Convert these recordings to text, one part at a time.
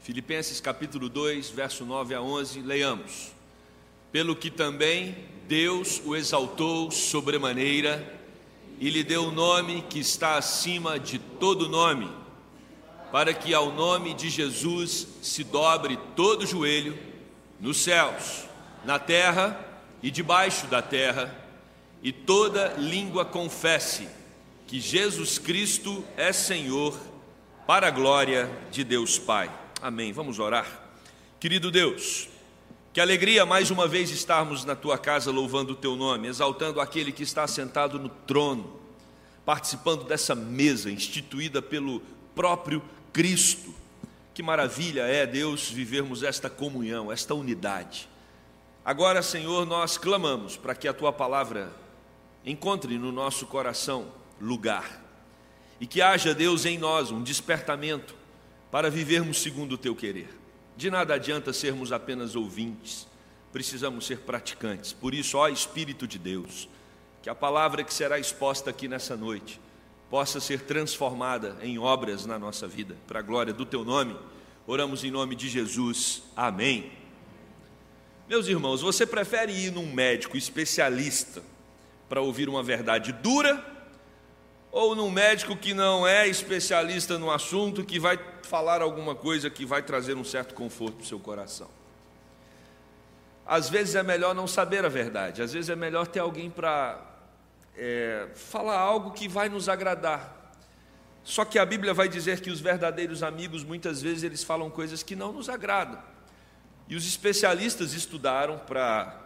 Filipenses capítulo 2, verso 9 a 11, leiamos. Pelo que também Deus o exaltou sobremaneira e lhe deu o nome que está acima de todo nome, para que ao nome de Jesus se dobre todo joelho, nos céus, na terra e debaixo da terra, e toda língua confesse que Jesus Cristo é Senhor, para a glória de Deus Pai. Amém. Vamos orar. Querido Deus, que alegria mais uma vez estarmos na Tua casa louvando o Teu nome, exaltando aquele que está sentado no trono, participando dessa mesa instituída pelo próprio Cristo. Que maravilha é, Deus, vivermos esta comunhão, esta unidade. Agora, Senhor, nós clamamos para que a Tua palavra encontre no nosso coração lugar e que haja, Deus, em nós um despertamento para vivermos segundo o Teu querer. De nada adianta sermos apenas ouvintes, precisamos ser praticantes. Por isso, ó Espírito de Deus, que a palavra que será exposta aqui nessa noite possa ser transformada em obras na nossa vida, para a glória do Teu nome. Oramos em nome de Jesus. Amém. Meus irmãos, você prefere ir num médico especialista para ouvir uma verdade dura, ou num médico que não é especialista no assunto, que vai falar alguma coisa que vai trazer um certo conforto para o seu coração? Às vezes é melhor não saber a verdade, às vezes é melhor ter alguém para falar algo que vai nos agradar. Só que a Bíblia vai dizer que os verdadeiros amigos, muitas vezes, eles falam coisas que não nos agradam. E os especialistas estudaram para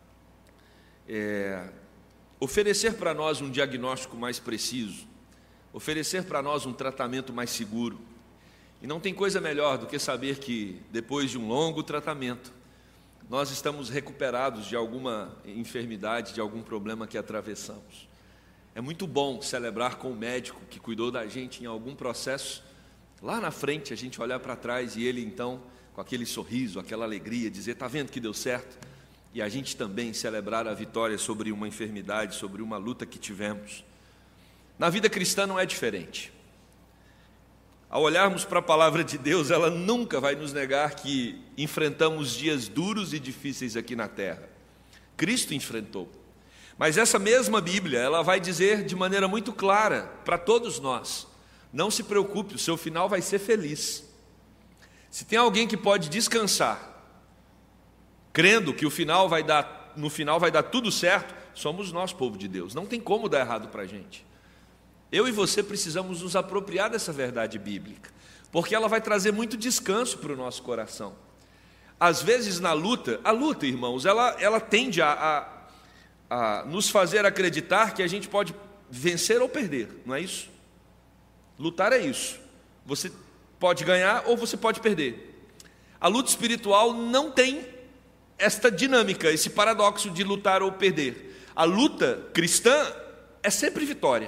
oferecer para nós um diagnóstico mais preciso, oferecer para nós um tratamento mais seguro. E não tem coisa melhor do que saber que, depois de um longo tratamento, nós estamos recuperados de alguma enfermidade, de algum problema que atravessamos. É muito bom celebrar com o médico que cuidou da gente em algum processo. Lá na frente, a gente olhar para trás e ele, então, com aquele sorriso, aquela alegria, dizer: está vendo que deu certo? E a gente também celebrar a vitória sobre uma enfermidade, sobre uma luta que tivemos. Na vida cristã não é diferente. Ao olharmos para a palavra de Deus, ela nunca vai nos negar que enfrentamos dias duros e difíceis aqui na terra. Cristo enfrentou. Mas essa mesma Bíblia, ela vai dizer de maneira muito clara para todos nós: não se preocupe, o seu final vai ser feliz. Se tem alguém que pode descansar, crendo que no final vai dar tudo certo, somos nós, povo de Deus. Não tem como dar errado para a gente. Eu e você precisamos nos apropriar dessa verdade bíblica, porque ela vai trazer muito descanso para o nosso coração. Às vezes na luta, a luta, irmãos, ela tende a nos fazer acreditar que a gente pode vencer ou perder, não é isso? Lutar é isso. Você pode ganhar ou você pode perder. A luta espiritual não tem esta dinâmica, esse paradoxo de lutar ou perder. A luta cristã é sempre vitória.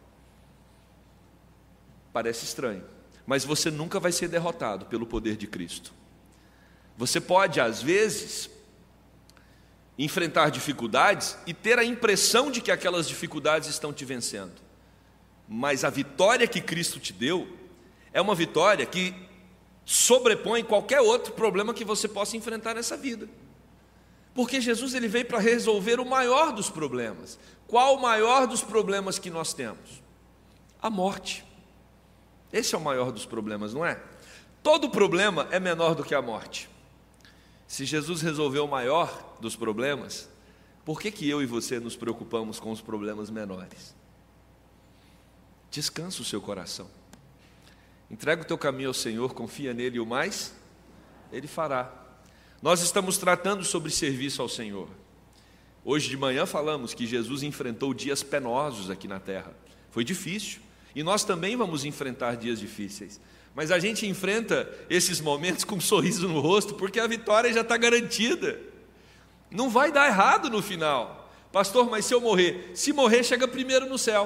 Parece estranho, mas você nunca vai ser derrotado pelo poder de Cristo. Você pode, às vezes, enfrentar dificuldades e ter a impressão de que aquelas dificuldades estão te vencendo. Mas a vitória que Cristo te deu é uma vitória que sobrepõe qualquer outro problema que você possa enfrentar nessa vida. Porque Jesus, ele veio para resolver o maior dos problemas. Qual o maior dos problemas que nós temos? A morte. Esse é o maior dos problemas, não é? Todo problema é menor do que a morte. Se Jesus resolveu o maior dos problemas, por que eu e você nos preocupamos com os problemas menores? Descansa o seu coração. Entrega o teu caminho ao Senhor, confia nele, e o mais Ele fará. Nós estamos tratando sobre serviço ao Senhor. Hoje de manhã falamos que Jesus enfrentou dias penosos aqui na terra. Foi difícil. E nós também vamos enfrentar dias difíceis. Mas a gente enfrenta esses momentos com um sorriso no rosto, porque a vitória já está garantida. Não vai dar errado no final. Pastor, mas se eu morrer? Se morrer, chega primeiro no céu.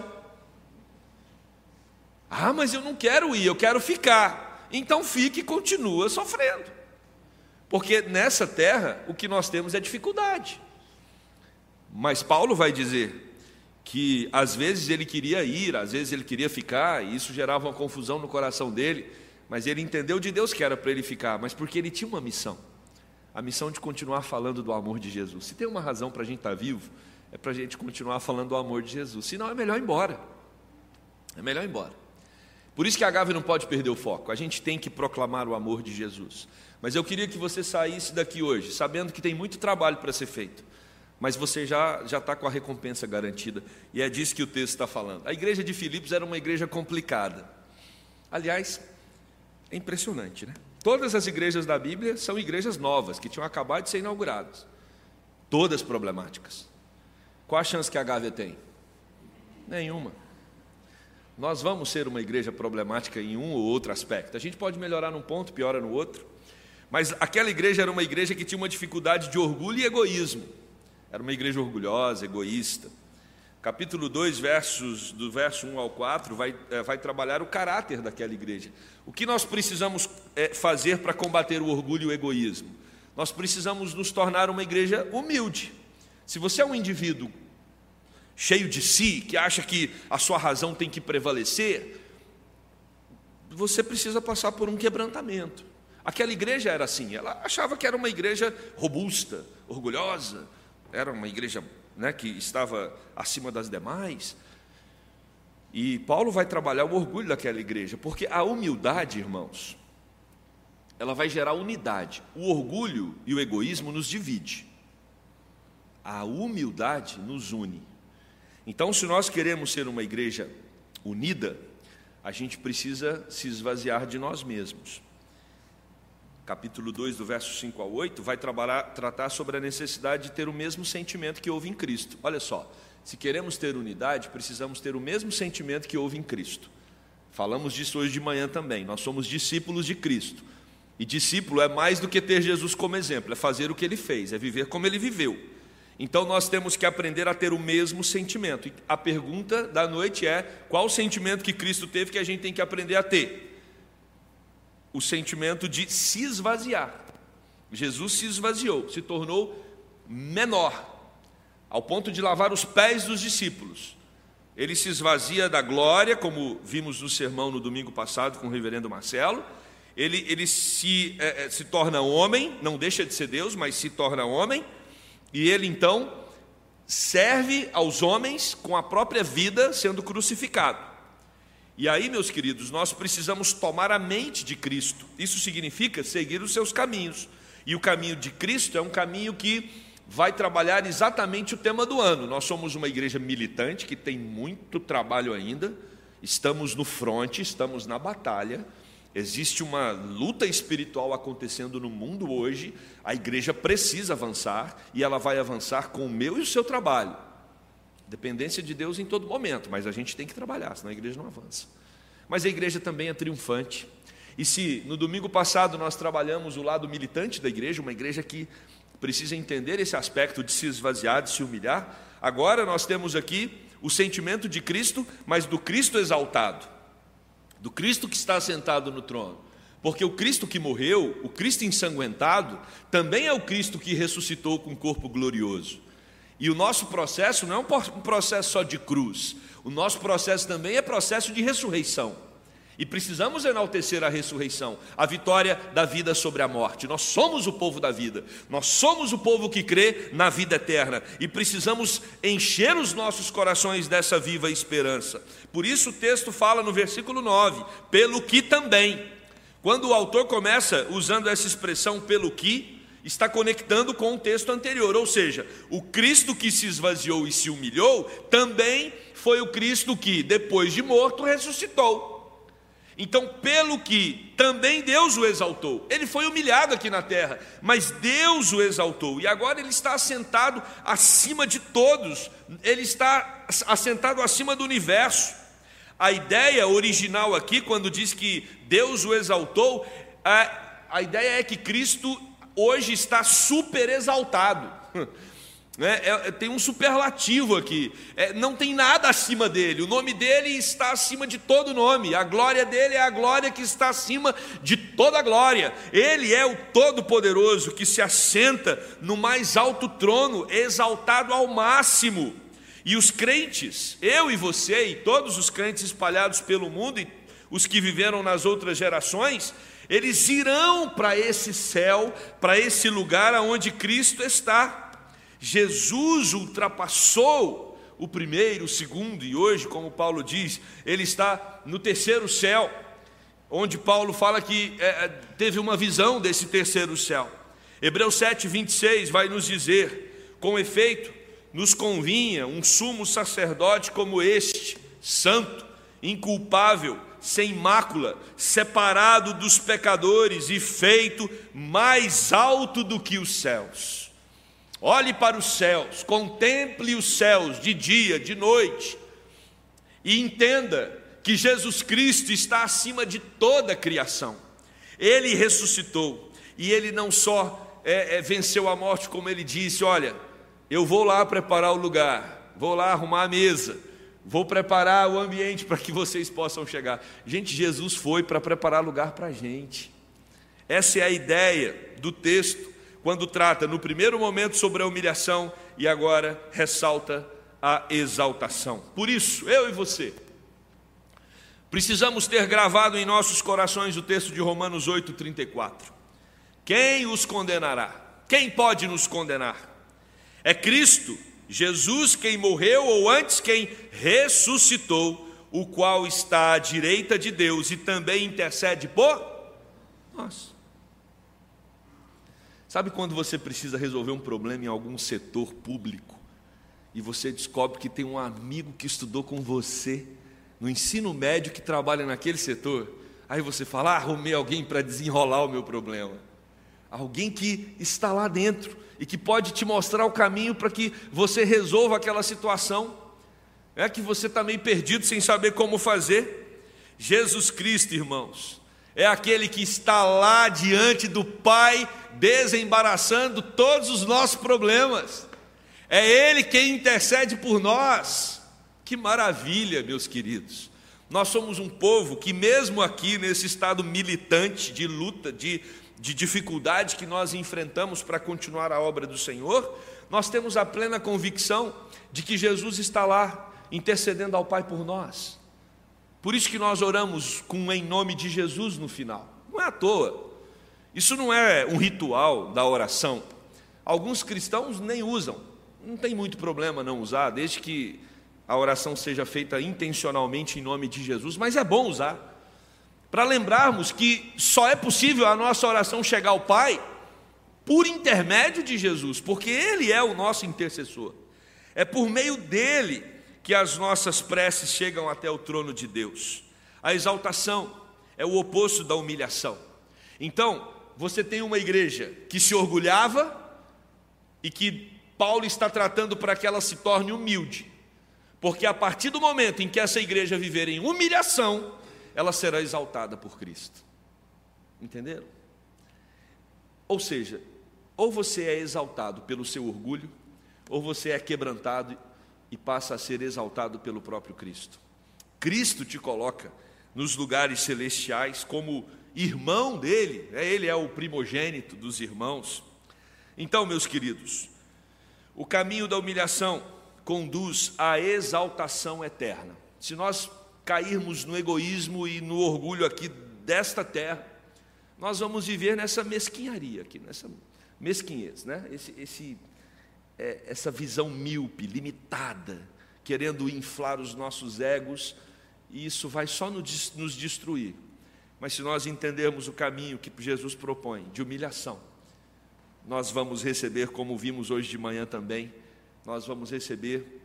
Ah, mas eu não quero ir, eu quero ficar. Então fique e continua sofrendo. Porque nessa terra, o que nós temos é dificuldade. Mas Paulo vai dizer que às vezes ele queria ir, às vezes ele queria ficar, e isso gerava uma confusão no coração dele, mas ele entendeu de Deus que era para ele ficar, mas porque ele tinha uma missão, a missão de continuar falando do amor de Jesus. Se tem uma razão para a gente estar vivo, é para a gente continuar falando do amor de Jesus, senão é melhor ir embora, é melhor ir embora. Por isso que a Gávea não pode perder o foco, a gente tem que proclamar o amor de Jesus. Mas eu queria que você saísse daqui hoje, sabendo que tem muito trabalho para ser feito, mas você já está com a recompensa garantida, e é disso que o texto está falando. A igreja de Filipos era uma igreja complicada. Aliás, é impressionante, né? Todas as igrejas da Bíblia são igrejas novas, que tinham acabado de ser inauguradas, todas problemáticas. Qual a chance que a Gávea tem? Nenhuma. Nós vamos ser uma igreja problemática em um ou outro aspecto. A gente pode melhorar num ponto, piora no outro, mas aquela igreja era uma igreja que tinha uma dificuldade de orgulho e egoísmo. Era uma igreja orgulhosa, egoísta. Capítulo 2, do verso 1 ao 4, vai trabalhar o caráter daquela igreja. O que nós precisamos fazer para combater o orgulho e o egoísmo? Nós precisamos nos tornar uma igreja humilde. Se você é um indivíduo cheio de si, que acha que a sua razão tem que prevalecer, você precisa passar por um quebrantamento. Aquela igreja era assim, ela achava que era uma igreja robusta, orgulhosa, era uma igreja, né, que estava acima das demais. E Paulo vai trabalhar o orgulho daquela igreja, porque a humildade, irmãos, ela vai gerar unidade. O orgulho e o egoísmo nos divide, a humildade nos une. Então, se nós queremos ser uma igreja unida, a gente precisa se esvaziar de nós mesmos. Capítulo 2, do verso 5 ao 8, vai tratar sobre a necessidade de ter o mesmo sentimento que houve em Cristo. Olha só, se queremos ter unidade, precisamos ter o mesmo sentimento que houve em Cristo. Falamos disso hoje de manhã também, nós somos discípulos de Cristo. E discípulo é mais do que ter Jesus como exemplo, é fazer o que Ele fez, é viver como Ele viveu. Então nós temos que aprender a ter o mesmo sentimento. E a pergunta da noite é: qual o sentimento que Cristo teve que a gente tem que aprender a ter? O sentimento de se esvaziar. Jesus se esvaziou, se tornou menor, ao ponto de lavar os pés dos discípulos. Ele se esvazia da glória, como vimos no sermão no domingo passado com o reverendo Marcelo. Ele se torna homem, não deixa de ser Deus, mas se torna homem, e ele então serve aos homens com a própria vida sendo crucificado. E aí, meus queridos, nós precisamos tomar a mente de Cristo. Isso significa seguir os seus caminhos. E o caminho de Cristo é um caminho que vai trabalhar exatamente o tema do ano. Nós somos uma igreja militante que tem muito trabalho ainda. Estamos no fronte, estamos na batalha. Existe uma luta espiritual acontecendo no mundo hoje. A igreja precisa avançar e ela vai avançar com o meu e o seu trabalho. Dependência de Deus em todo momento, mas a gente tem que trabalhar, senão a igreja não avança. Mas a igreja também é triunfante. E se no domingo passado nós trabalhamos o lado militante da igreja, uma igreja que precisa entender esse aspecto de se esvaziar, de se humilhar, agora nós temos aqui o sentimento de Cristo, mas do Cristo exaltado, do Cristo que está sentado no trono. Porque o Cristo que morreu, o Cristo ensanguentado, também é o Cristo que ressuscitou com um corpo glorioso. E o nosso processo não é um processo só de cruz, o nosso processo também é processo de ressurreição. E precisamos enaltecer a ressurreição, a vitória da vida sobre a morte. Nós somos o povo da vida, nós somos o povo que crê na vida eterna, e precisamos encher os nossos corações dessa viva esperança. Por isso o texto fala no versículo 9, pelo que também. Quando o autor começa usando essa expressão pelo que, está conectando com o texto anterior, ou seja, o Cristo que se esvaziou e se humilhou, também foi o Cristo que, depois de morto, ressuscitou. Então, pelo que também Deus o exaltou, ele foi humilhado aqui na terra, mas Deus o exaltou, e agora ele está assentado acima de todos, ele está assentado acima do universo. A ideia original aqui, quando diz que Deus o exaltou, a ideia é que Cristo hoje está super exaltado, tem um superlativo aqui, não tem nada acima dele, o nome dele está acima de todo nome, a glória dele é a glória que está acima de toda glória. Ele é o Todo-Poderoso que se assenta no mais alto trono, exaltado ao máximo. E os crentes, eu e você e todos os crentes espalhados pelo mundo, e os que viveram nas outras gerações, eles irão para esse céu, para esse lugar onde Cristo está. Jesus ultrapassou o primeiro, o segundo, e hoje, como Paulo diz, ele está no terceiro céu, onde Paulo fala que teve uma visão desse terceiro céu. Hebreus 7:26 vai nos dizer: com efeito, nos convinha um sumo sacerdote como este, santo, inculpável, sem mácula, separado dos pecadores e feito mais alto do que os céus. Olhe para os céus, contemple os céus de dia, de noite, e entenda que Jesus Cristo está acima de toda a criação. Ele ressuscitou, e ele não só venceu a morte, como ele disse: olha, eu vou lá preparar o lugar, vou lá arrumar a mesa, vou preparar o ambiente para que vocês possam chegar. Gente, Jesus foi para preparar lugar para a gente. Essa é a ideia do texto, quando trata no primeiro momento sobre a humilhação e agora ressalta a exaltação. Por isso, eu e você precisamos ter gravado em nossos corações o texto de Romanos 8:34. Quem os condenará? Quem pode nos condenar? É Cristo, Jesus, quem morreu, ou antes, quem ressuscitou, o qual está à direita de Deus e também intercede por nós. Sabe quando você precisa resolver um problema em algum setor público e você descobre que tem um amigo que estudou com você no ensino médio que trabalha naquele setor? Aí você fala: arrumei alguém para desenrolar o meu problema. Alguém que está lá dentro e que pode te mostrar o caminho para que você resolva aquela situação. É que você está meio perdido sem saber como fazer. Jesus Cristo, irmãos, é aquele que está lá diante do Pai, desembaraçando todos os nossos problemas. É Ele quem intercede por nós. Que maravilha, meus queridos. Nós somos um povo que, mesmo aqui nesse estado militante de luta, de dificuldade que nós enfrentamos para continuar a obra do Senhor, nós temos a plena convicção de que Jesus está lá intercedendo ao Pai por nós. Por isso que nós oramos com em nome de Jesus no final. Não é à toa. Isso não é um ritual da oração. Alguns cristãos nem usam. Não tem muito problema não usar, desde que a oração seja feita intencionalmente em nome de Jesus, mas é bom usar, para lembrarmos que só é possível a nossa oração chegar ao Pai por intermédio de Jesus, porque Ele é o nosso intercessor. É por meio dEle que as nossas preces chegam até o trono de Deus. A exaltação é o oposto da humilhação. Então, você tem uma igreja que se orgulhava e que Paulo está tratando para que ela se torne humilde, porque a partir do momento em que essa igreja viver em humilhação, ela será exaltada por Cristo. Entenderam? Ou seja, ou você é exaltado pelo seu orgulho, ou você é quebrantado e passa a ser exaltado pelo próprio Cristo. Cristo te coloca nos lugares celestiais como irmão dele, ele é o primogênito dos irmãos. Então, meus queridos, o caminho da humilhação conduz à exaltação eterna. Se nós cairmos no egoísmo e no orgulho aqui desta terra, nós vamos viver nessa mesquinharia aqui, nessa mesquinhez, né? Essa visão míope, limitada, querendo inflar os nossos egos, e isso vai só nos destruir. Mas se nós entendermos o caminho que Jesus propõe, de humilhação, nós vamos receber, como vimos hoje de manhã também, nós vamos receber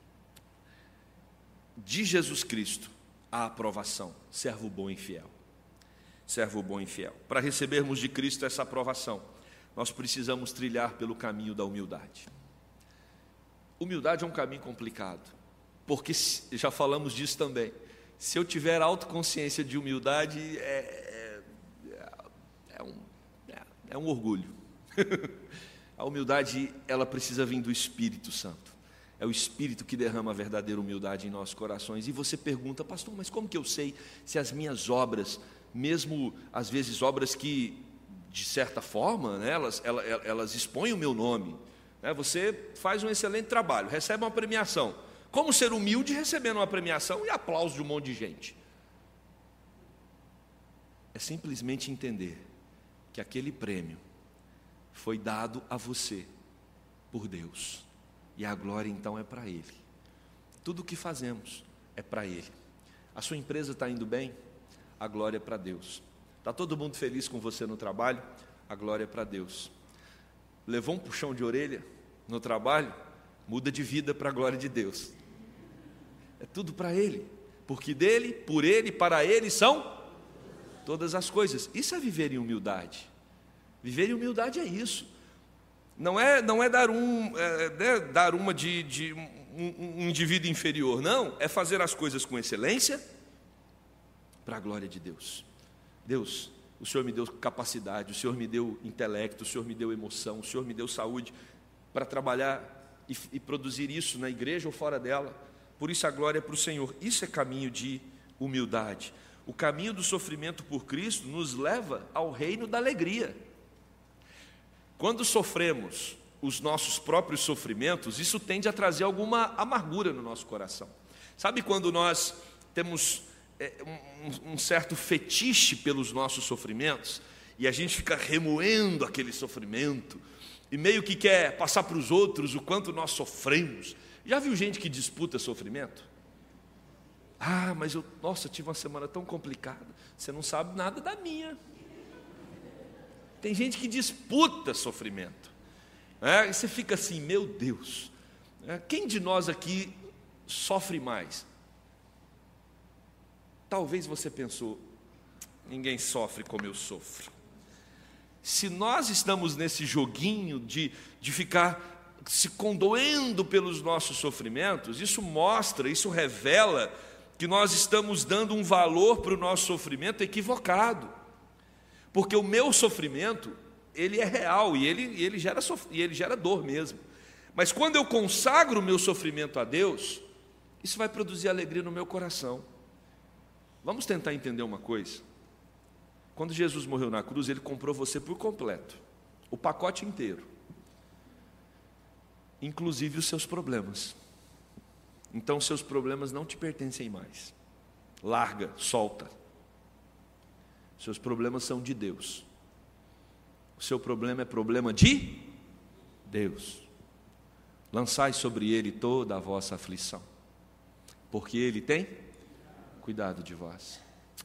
de Jesus Cristo a aprovação, servo bom e fiel. Servo bom e fiel. Para recebermos de Cristo essa aprovação, nós precisamos trilhar pelo caminho da humildade. Humildade é um caminho complicado, porque já falamos disso também. Se eu tiver autoconsciência de humildade, é um orgulho. A humildade, ela precisa vir do Espírito Santo. É o Espírito que derrama a verdadeira humildade em nossos corações. E você pergunta: pastor, mas como que eu sei se as minhas obras, mesmo às vezes obras que, de certa forma, né, elas expõem o meu nome, né? Você faz um excelente trabalho, recebe uma premiação. Como ser humilde recebendo uma premiação e aplauso de um monte de gente? é simplesmente entender que aquele prêmio foi dado a você por Deus, e a glória então é para Ele. Tudo o que fazemos é para Ele. A sua empresa está indo bem? A glória é para Deus. Está todo mundo feliz com você no trabalho? A glória é para Deus. Levou um puxão de orelha no trabalho? Muda de vida para a glória de Deus. É tudo para Ele, porque dele, por Ele, para Ele são todas as coisas. Isso é viver em humildade. Viver em humildade é isso. Não é dar uma de um indivíduo inferior, não. É fazer as coisas com excelência para a glória de Deus. Deus, o Senhor me deu capacidade, o Senhor me deu intelecto, o Senhor me deu emoção, o Senhor me deu saúde para trabalhar e produzir isso na igreja ou fora dela. Por isso a glória é para o Senhor. Isso é caminho de humildade. O caminho do sofrimento por Cristo nos leva ao reino da alegria. Quando sofremos os nossos próprios sofrimentos, isso tende a trazer alguma amargura no nosso coração. Sabe quando nós temos um certo fetiche pelos nossos sofrimentos, e a gente fica remoendo aquele sofrimento, e meio que quer passar para os outros o quanto nós sofremos. Já viu gente que disputa sofrimento? Ah, mas eu tive uma semana tão complicada. Você não sabe nada da minha. Tem gente que disputa sofrimento. E você fica assim, meu Deus, quem de nós aqui sofre mais? Talvez você pensou, ninguém sofre como eu sofro. Se nós estamos nesse joguinho de ficar se condoendo pelos nossos sofrimentos, isso mostra, isso revela que nós estamos dando um valor para o nosso sofrimento equivocado. Porque o meu sofrimento, ele é real e ele gera dor mesmo. Mas quando eu consagro o meu sofrimento a Deus, isso vai produzir alegria no meu coração. Vamos tentar entender uma coisa. Quando Jesus morreu na cruz, Ele comprou você por completo, o pacote inteiro, inclusive os seus problemas. Então seus problemas não te pertencem mais. Larga, solta. Seus problemas são de Deus. O seu problema é problema de Deus. Lançai sobre Ele toda a vossa aflição, porque Ele tem cuidado de vós.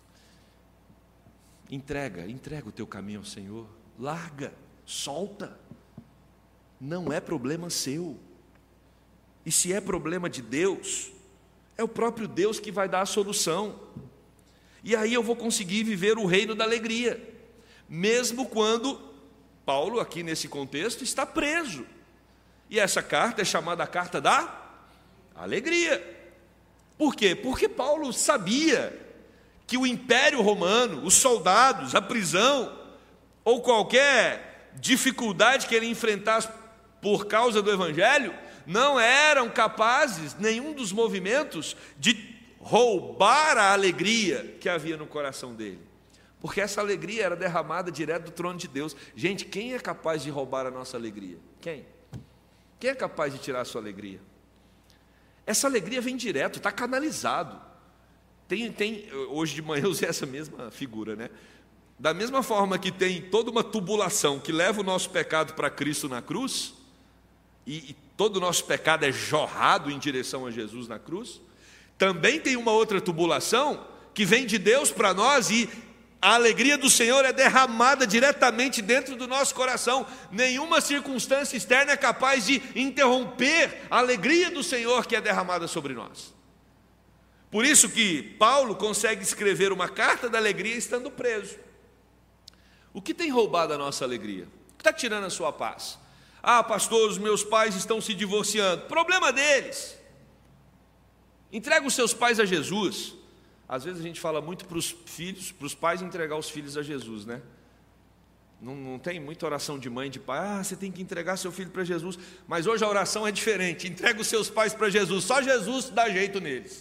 Entrega o teu caminho ao Senhor. Larga, solta. Não é problema seu. E se é problema de Deus, é o próprio Deus que vai dar a solução. E aí eu vou conseguir viver o reino da alegria, mesmo quando Paulo, aqui nesse contexto, está preso. E essa carta é chamada a carta da alegria. Por quê? Porque Paulo sabia que o Império Romano, os soldados, a prisão, ou qualquer dificuldade que ele enfrentasse por causa do Evangelho, não eram capazes, nenhum dos movimentos, de roubar a alegria que havia no coração dele. Porque essa alegria era derramada direto do trono de Deus. Gente, quem é capaz de roubar a nossa alegria? Quem? Quem é capaz de tirar a sua alegria? Essa alegria vem direto, está canalizado. Hoje de manhã eu usei essa mesma figura, né? Da mesma forma que tem toda uma tubulação que leva o nosso pecado para Cristo na cruz, e todo o nosso pecado é jorrado em direção a Jesus na cruz, também tem uma outra tubulação que vem de Deus para nós, e a alegria do Senhor é derramada diretamente dentro do nosso coração. Nenhuma circunstância externa é capaz de interromper a alegria do Senhor que é derramada sobre nós. Por isso que Paulo consegue escrever uma carta da alegria estando preso. O que tem roubado a nossa alegria? O que está tirando a sua paz? Ah, pastor, os meus pais estão se divorciando. Problema deles. Entrega os seus pais a Jesus. Às vezes a gente fala muito para os filhos, para os pais entregar os filhos a Jesus, né? Não tem muita oração de mãe e de pai. Ah, você tem que entregar seu filho para Jesus. Mas hoje a oração é diferente. Entrega os seus pais para Jesus. Só Jesus dá jeito neles.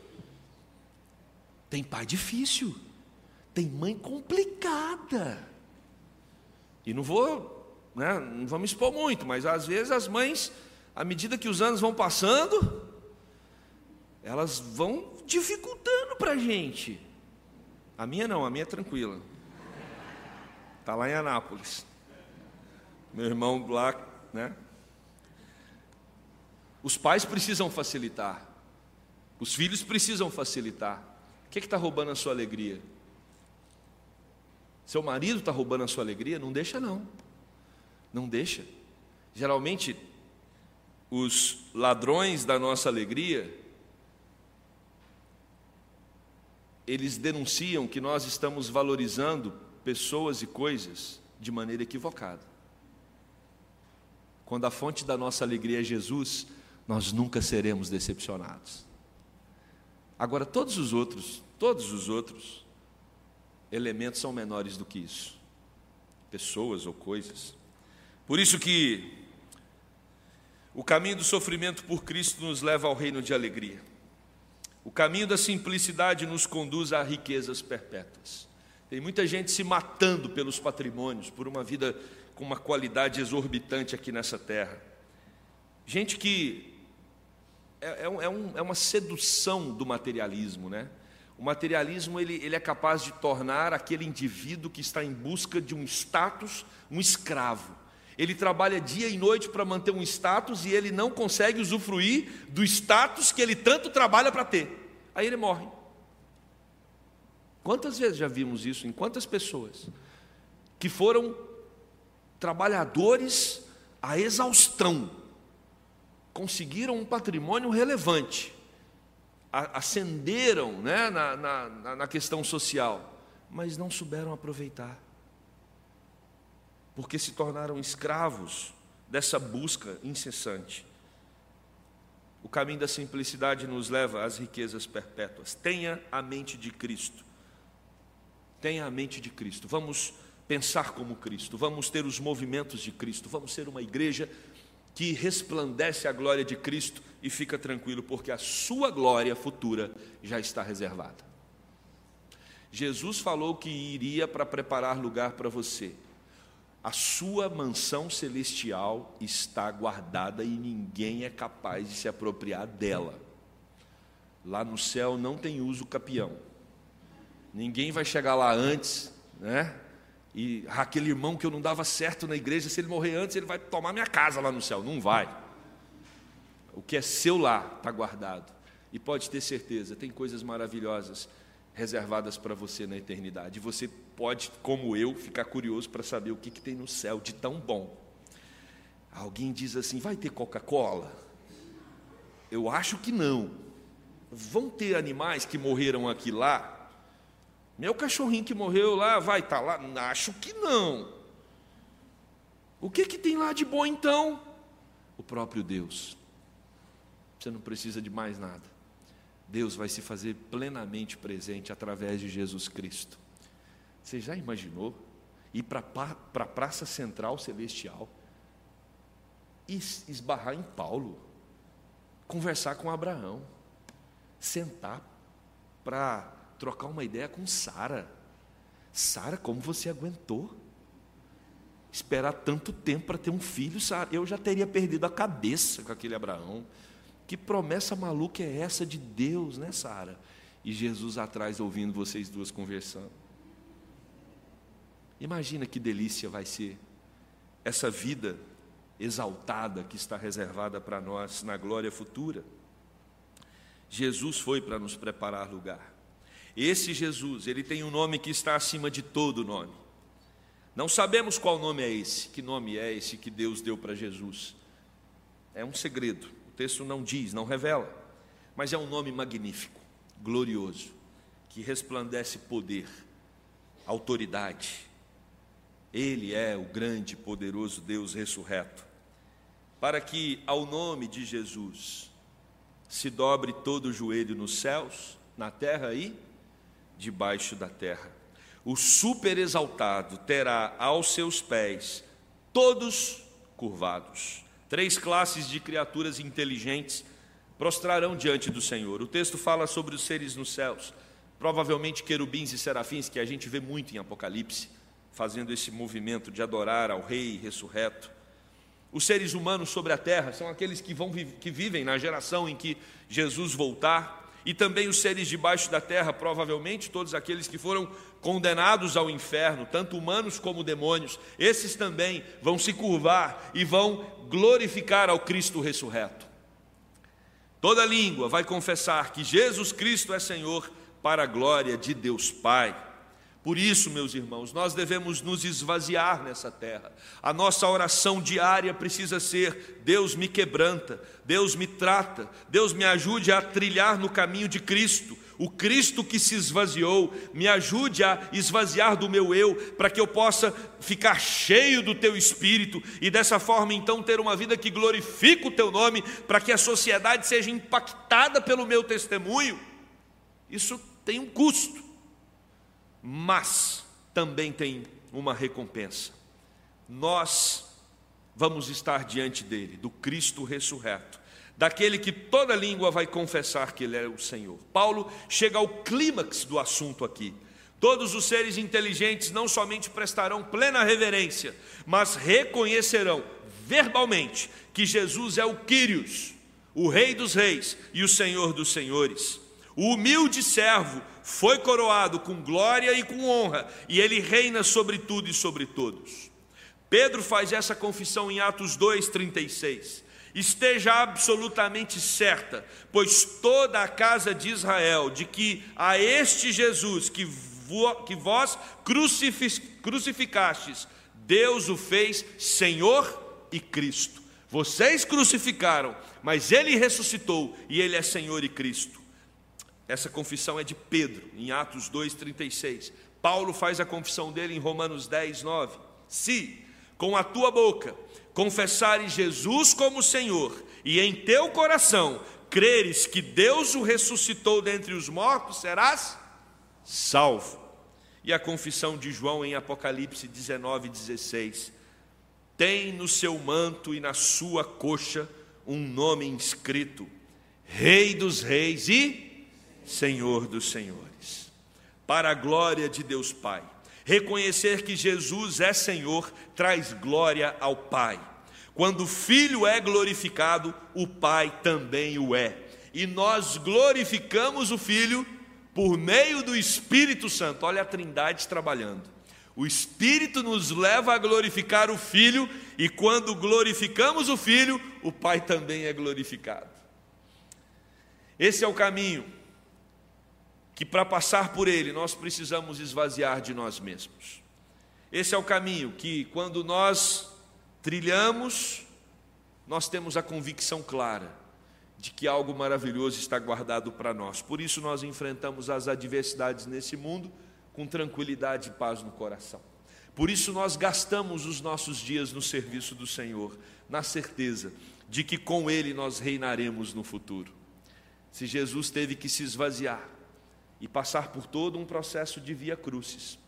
Tem pai difícil. Tem mãe complicada. E não vou me expor muito, mas às vezes as mães, à medida que os anos vão passando, elas vão dificultando para a gente. A minha não, a minha é tranquila. Está lá em Anápolis. Meu irmão lá, né? Os pais precisam facilitar. Os filhos precisam facilitar. O que está roubando a sua alegria? Seu marido está roubando a sua alegria? Não deixa não. Não deixa. Geralmente, os ladrões da nossa alegria, eles denunciam que nós estamos valorizando pessoas e coisas de maneira equivocada. Quando a fonte da nossa alegria é Jesus, nós nunca seremos decepcionados. Agora, todos os outros elementos são menores do que isso. Pessoas ou coisas. Por isso que o caminho do sofrimento por Cristo nos leva ao reino de alegria. O caminho da simplicidade nos conduz a riquezas perpétuas. Tem muita gente se matando pelos patrimônios, por uma vida com uma qualidade exorbitante aqui nessa terra. Gente que é uma sedução do materialismo, né? O materialismo ele é capaz de tornar aquele indivíduo que está em busca de um status um escravo. Ele trabalha dia e noite para manter um status e ele não consegue usufruir do status que ele tanto trabalha para ter. Aí ele morre. Quantas vezes já vimos isso em quantas pessoas que foram trabalhadores à exaustão, conseguiram um patrimônio relevante, ascenderam, né, na questão social, mas não souberam aproveitar, porque se tornaram escravos dessa busca incessante. O caminho da simplicidade nos leva às riquezas perpétuas. Tenha a mente de Cristo. Tenha a mente de Cristo. Vamos pensar como Cristo. Vamos ter os movimentos de Cristo. Vamos ser uma igreja que resplandece a glória de Cristo e fica tranquilo, porque a sua glória futura já está reservada. Jesus falou que iria para preparar lugar para você. A sua mansão celestial está guardada e ninguém é capaz de se apropriar dela. Lá no céu não tem uso capião. Ninguém vai chegar lá antes, né? E aquele irmão que eu não dava certo na igreja, se ele morrer antes, ele vai tomar minha casa lá no céu. Não vai. O que é seu lá está guardado. E pode ter certeza, tem coisas maravilhosas reservadas para você na eternidade. E você pode, como eu, ficar curioso para saber o que tem no céu de tão bom. Alguém diz assim, vai ter Coca-Cola? Eu acho que não. Vão ter animais que morreram aqui lá? Meu cachorrinho que morreu lá, vai estar lá? Acho que não. O que tem lá de bom então? O próprio Deus. Você não precisa de mais nada. Deus vai se fazer plenamente presente através de Jesus Cristo. Você já imaginou ir para a Praça Central Celestial e esbarrar em Paulo, conversar com Abraão, sentar para trocar uma ideia com Sara? Sara, como você aguentou esperar tanto tempo para ter um filho, Sara? Eu já teria perdido a cabeça com aquele Abraão. Que promessa maluca é essa de Deus, né, Sara? E Jesus atrás ouvindo vocês duas conversando. Imagina que delícia vai ser essa vida exaltada que está reservada para nós na glória futura. Jesus foi para nos preparar lugar. Esse Jesus, ele tem um nome que está acima de todo nome. Não sabemos qual nome é esse, que nome é esse que Deus deu para Jesus. É um segredo, o texto não diz, não revela, mas é um nome magnífico, glorioso, que resplandece poder, autoridade. Ele é o grande, poderoso Deus ressurreto. Para que ao nome de Jesus se dobre todo o joelho nos céus, na terra e debaixo da terra. O super exaltado terá aos seus pés todos curvados. 3 classes de criaturas inteligentes prostrarão diante do Senhor. O texto fala sobre os seres nos céus, provavelmente querubins e serafins, que a gente vê muito em Apocalipse, fazendo esse movimento de adorar ao Rei ressurreto. Os seres humanos sobre a terra são aqueles que vivem na geração em que Jesus voltar. e também os seres debaixo da terra, provavelmente todos aqueles que foram condenados ao inferno, tanto humanos como demônios, esses também vão se curvar e vão glorificar ao Cristo ressurreto. Toda língua vai confessar que Jesus Cristo é Senhor, para a glória de Deus Pai. Por isso, meus irmãos, nós devemos nos esvaziar nessa terra. A nossa oração diária precisa ser: Deus me quebranta, Deus me trata, Deus me ajude a trilhar no caminho de Cristo. O Cristo que se esvaziou, me ajude a esvaziar do meu eu, para que eu possa ficar cheio do Teu Espírito e dessa forma então ter uma vida que glorifique o Teu nome, para que a sociedade seja impactada pelo meu testemunho. Isso tem um custo, mas também tem uma recompensa. Nós vamos estar diante dele, do Cristo ressurreto, daquele que toda língua vai confessar que ele é o Senhor. Paulo chega ao clímax do assunto aqui. Todos os seres inteligentes não somente prestarão plena reverência, mas reconhecerão verbalmente que Jesus é o Quírios, o Rei dos Reis e o Senhor dos Senhores. O humilde servo foi coroado com glória e com honra, e ele reina sobre tudo e sobre todos. Pedro faz essa confissão em Atos 2:36. Esteja absolutamente certa, pois toda a casa de Israel, de que a este Jesus que vós crucificastes, Deus o fez Senhor e Cristo. Vocês crucificaram, mas ele ressuscitou e ele é Senhor e Cristo. Essa confissão é de Pedro, em Atos 2:36. Paulo faz a confissão dele em Romanos 10:9. Se com a tua boca confessares Jesus como Senhor, e em teu coração creres que Deus o ressuscitou dentre os mortos, serás salvo. E a confissão de João em Apocalipse 19:16. Tem no seu manto e na sua coxa um nome inscrito: Rei dos Reis e Senhor dos Senhores. Para a glória de Deus Pai, reconhecer que Jesus é Senhor traz glória ao Pai. Quando o Filho é glorificado, o Pai também o é. E nós glorificamos o Filho por meio do Espírito Santo. Olha a Trindade trabalhando. O Espírito nos leva a glorificar o Filho, e quando glorificamos o Filho, o Pai também é glorificado. Esse é o caminho que, para passar por ele, nós precisamos esvaziar de nós mesmos. Esse é o caminho que, quando nós trilhamos, nós temos a convicção clara de que algo maravilhoso está guardado para nós. Por isso nós enfrentamos as adversidades nesse mundo com tranquilidade e paz no coração. Por isso nós gastamos os nossos dias no serviço do Senhor, na certeza de que com ele nós reinaremos no futuro. Se Jesus teve que se esvaziar e passar por todo um processo de via crucis,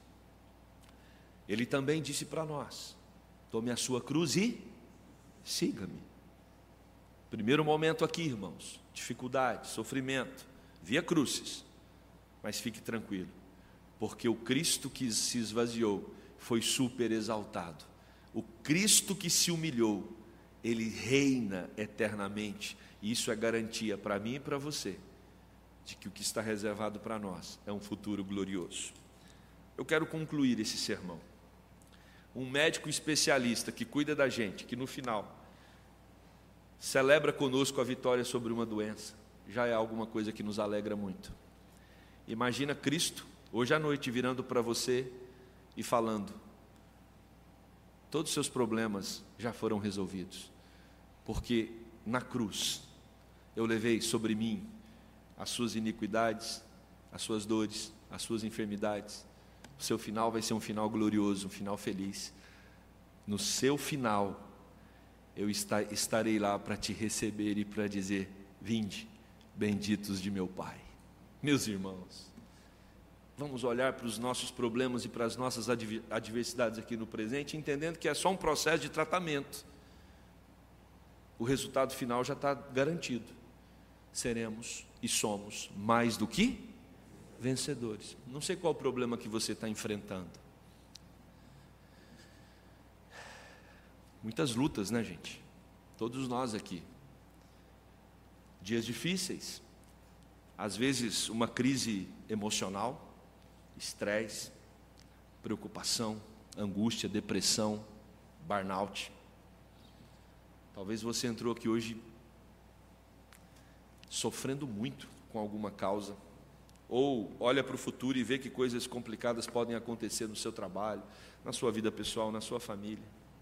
ele também disse para nós: tome a sua cruz e siga-me. Primeiro momento aqui, irmãos, dificuldade, sofrimento, via crucis, mas fique tranquilo, porque o Cristo que se esvaziou foi super exaltado. O Cristo que se humilhou, ele reina eternamente, e isso é garantia para mim e para você de que o que está reservado para nós é um futuro glorioso. Eu quero concluir esse sermão. Um médico especialista que cuida da gente, que no final celebra conosco a vitória sobre uma doença, já é alguma coisa que nos alegra muito. Imagina Cristo, hoje à noite, virando para você e falando: todos os seus problemas já foram resolvidos, porque na cruz eu levei sobre mim as suas iniquidades, as suas dores, as suas enfermidades. O seu final vai ser um final glorioso, um final feliz. No seu final, eu estarei lá para te receber e para dizer: vinde, benditos de meu Pai. Meus irmãos, vamos olhar para os nossos problemas e para as nossas adversidades aqui no presente, entendendo que é só um processo de tratamento. O resultado final já está garantido. Seremos e somos mais do que vencedores. Não sei qual o problema que você está enfrentando. Muitas lutas, né, gente? Todos nós aqui. Dias difíceis, às vezes uma crise emocional, estresse, preocupação, angústia, depressão, burnout. Talvez você entrou aqui hoje sofrendo muito com alguma causa, ou olha para o futuro e vê que coisas complicadas podem acontecer no seu trabalho, na sua vida pessoal, na sua família.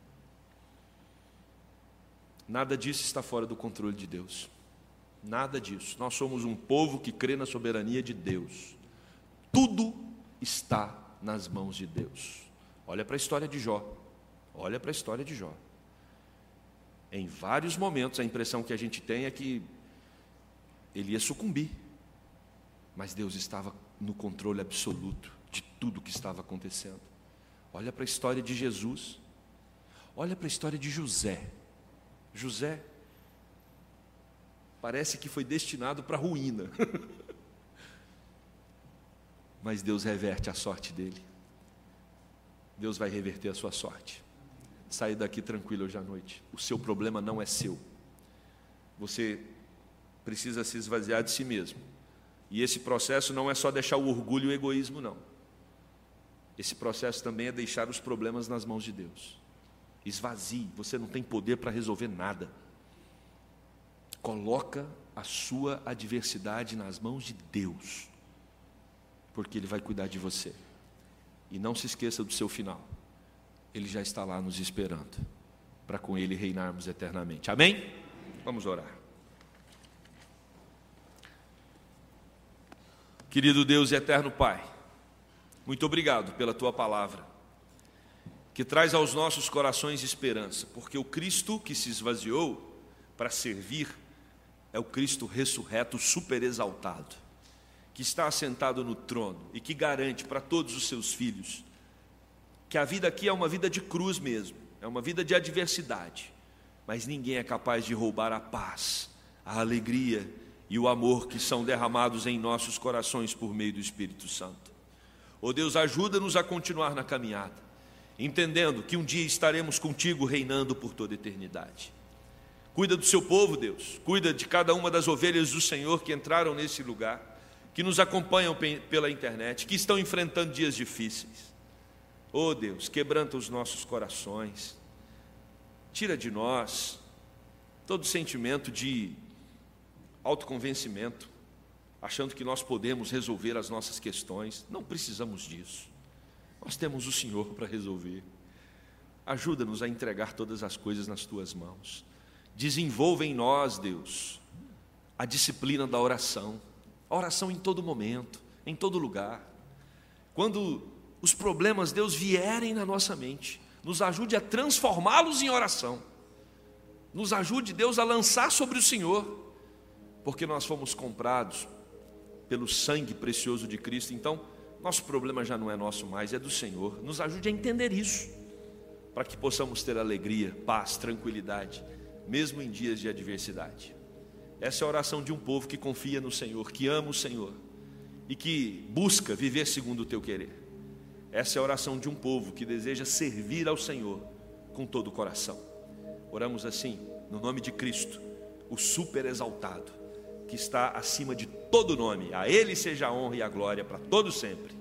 Nada disso está fora do controle de Deus. Nada disso. Nós somos um povo que crê na soberania de Deus. Tudo está nas mãos de Deus. Olha para a história de Jó. Olha para a história de Jó. Em vários momentos a impressão que a gente tem é que ele ia sucumbir. Mas Deus estava no controle absoluto de tudo que estava acontecendo. Olha para a história de Jesus. Olha para a história de José. José parece que foi destinado para a ruína. Mas Deus reverte a sorte dele. Deus vai reverter a sua sorte. Saia daqui tranquilo hoje à noite. O seu problema não é seu. Você precisa se esvaziar de si mesmo. E esse processo não é só deixar o orgulho e o egoísmo, não. Esse processo também é deixar os problemas nas mãos de Deus. Esvazie, você não tem poder para resolver nada. Coloca a sua adversidade nas mãos de Deus, porque Ele vai cuidar de você. E não se esqueça do seu final. Ele já está lá nos esperando, para com Ele reinarmos eternamente. Amém? Vamos orar. Querido Deus e eterno Pai, muito obrigado pela Tua palavra, que traz aos nossos corações esperança, porque o Cristo que se esvaziou para servir é o Cristo ressurreto, super exaltado, que está assentado no trono e que garante para todos os seus filhos que a vida aqui é uma vida de cruz mesmo, é uma vida de adversidade, mas ninguém é capaz de roubar a paz, a alegria e o amor que são derramados em nossos corações por meio do Espírito Santo. Ó Deus, ajuda-nos a continuar na caminhada, entendendo que um dia estaremos contigo reinando por toda a eternidade. Cuida do seu povo, Deus, cuida de cada uma das ovelhas do Senhor que entraram nesse lugar, que nos acompanham pela internet, que estão enfrentando dias difíceis. Ó Deus, quebranta os nossos corações, tira de nós todo sentimento de autoconvencimento, achando que nós podemos resolver as nossas questões. Não precisamos disso. Nós temos o Senhor para resolver. Ajuda-nos a entregar todas as coisas nas Tuas mãos. Desenvolva em nós, Deus, a disciplina da oração. A oração em todo momento, em todo lugar. Quando os problemas, Deus, vierem na nossa mente, nos ajude a transformá-los em oração. Nos ajude, Deus, a lançar sobre o Senhor, porque nós fomos comprados pelo sangue precioso de Cristo. Então, nosso problema já não é nosso mais, é do Senhor. Nos ajude a entender isso, para que possamos ter alegria, paz, tranquilidade, mesmo em dias de adversidade. Essa é a oração de um povo que confia no Senhor, que ama o Senhor e que busca viver segundo o Teu querer. Essa é a oração de um povo que deseja servir ao Senhor com todo o coração. Oramos assim, no nome de Cristo, o super exaltado, que está acima de todo nome. A Ele seja a honra e a glória para todo sempre.